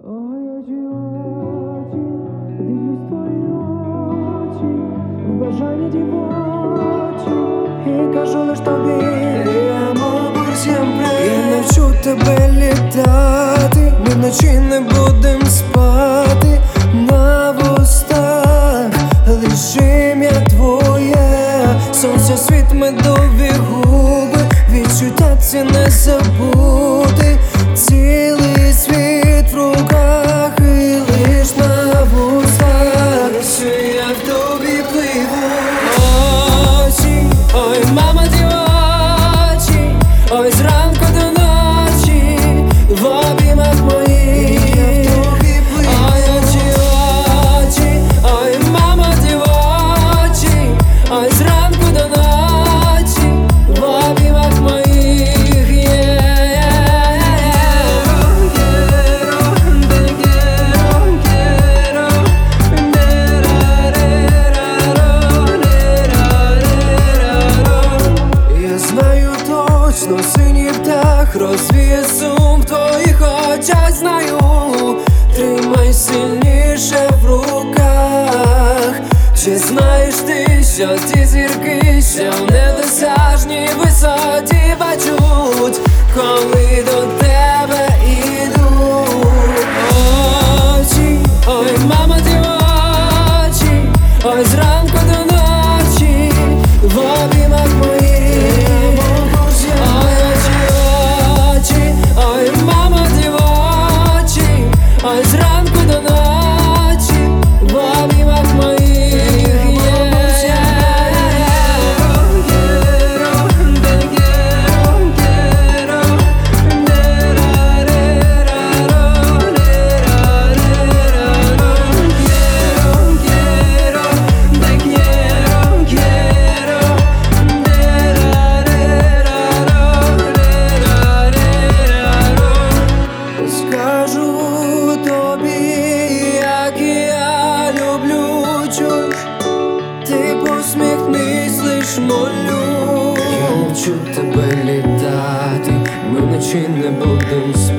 Дивлюсь твої очі, в бажанні дівочі, і кажу лиш тобі: я навчу тебе літати, ми вночі не будем спати. На вустах лиш ім'я твоє, сонце, світ, медові губи, відчуття ці не забути. Цілий світ в руках і лиш на вустах, що я в тобі пливу. Очі, ой, мама, дівочі, ой, зранку до ночі, в обіймах моїх. Ой, очі, очі, ой, мама, дівочі, ой, зранку до ночі, в обіймах моїх. Точно синій птах розвіє сум в твоїх очах. Знаю, тримай сильніше в руках. Чи знаєш ти, що ті зірки, що в недосяжній висоті бачуть, коли до тебе ідуть? Очі, ой, мама, дівочі, ой, зранку до ночі, в обіймах моїх. Ой, зранку до ночі, в обіймах моїх. Скажу тобі, як я люблю, чуєш, ти посміхнись, лиш молю. Я навчу тебе літати, ми вночі не будем спати.